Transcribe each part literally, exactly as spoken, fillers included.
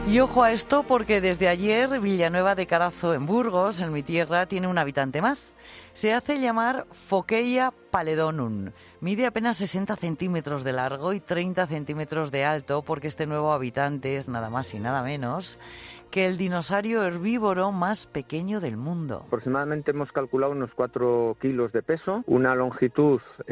Y ojo a esto porque desde ayer Villanueva de Carazo, en Burgos, en mi tierra, tiene un habitante más. Se hace llamar Phokeia paledonum. Mide apenas sesenta centímetros de largo y treinta centímetros de alto, porque este nuevo habitante es nada más y nada menos que el dinosaurio herbívoro más pequeño del mundo. Aproximadamente hemos calculado unos cuatro kilos de peso, una longitud eh,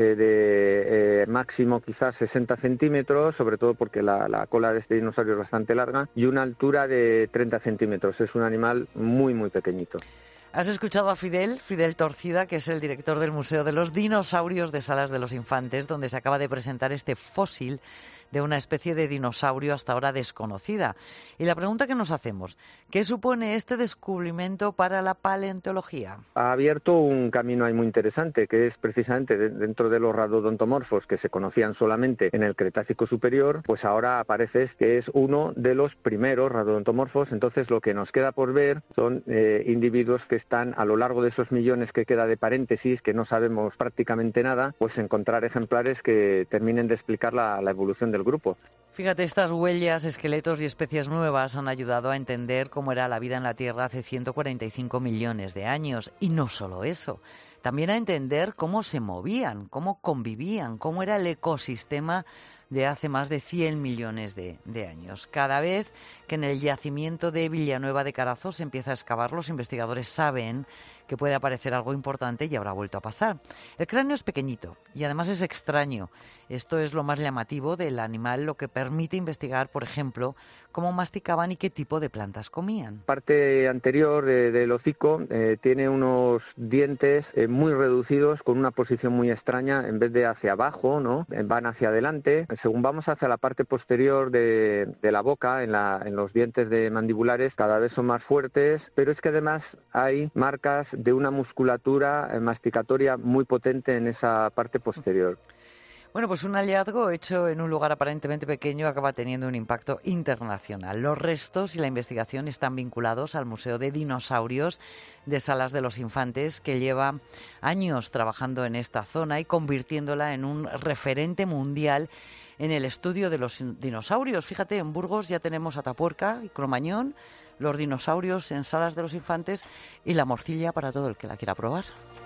de eh, máximo quizás sesenta centímetros, sobre todo porque la, la cola de este dinosaurio es bastante larga, y una altura de treinta centímetros. Es un animal muy, muy pequeñito. Has escuchado a Fidel, Fidel Torcida, que es el director del Museo de los Dinosaurios de Salas de los Infantes, donde se acaba de presentar este fósil de una especie de dinosaurio hasta ahora desconocida. Y la pregunta que nos hacemos, ¿qué supone este descubrimiento para la paleontología? Ha abierto un camino ahí muy interesante, que es precisamente de, dentro de los radodontomorfos que se conocían solamente en el Cretácico superior, pues ahora aparece que es uno de los primeros radodontomorfos. Entonces lo que nos queda por ver son eh, individuos que están a lo largo de esos millones que queda de paréntesis, que no sabemos prácticamente nada, pues encontrar ejemplares que terminen de explicar la, la evolución del grupo. Fíjate, estas huellas, esqueletos y especies nuevas han ayudado a entender cómo era la vida en la Tierra hace ciento cuarenta y cinco millones de años. Y no solo eso, también a entender cómo se movían, cómo convivían, cómo era el ecosistema de hace más de cien millones de, de años. Cada vez que en el yacimiento de Villanueva de Carazo se empieza a excavar, los investigadores saben que puede aparecer algo importante y habrá vuelto a pasar. El cráneo es pequeñito y además es extraño. Esto es lo más llamativo del animal, lo que permite investigar, por ejemplo, cómo masticaban y qué tipo de plantas comían. La parte anterior de, del hocico eh, tiene unos dientes eh, muy reducidos con una posición muy extraña. En vez de hacia abajo, ¿no?, van hacia adelante. Según vamos hacia la parte posterior de, de la boca, en, la, en los dientes de mandibulares, cada vez son más fuertes, pero es que además hay marcas de una musculatura eh, masticatoria muy potente en esa parte posterior. Bueno, pues un hallazgo hecho en un lugar aparentemente pequeño acaba teniendo un impacto internacional. Los restos y la investigación están vinculados al Museo de Dinosaurios de Salas de los Infantes, que lleva años trabajando en esta zona y convirtiéndola en un referente mundial en el estudio de los dinosaurios. Fíjate, en Burgos ya tenemos Atapuerca y Cromañón, los dinosaurios en Salas de los Infantes y la morcilla para todo el que la quiera probar.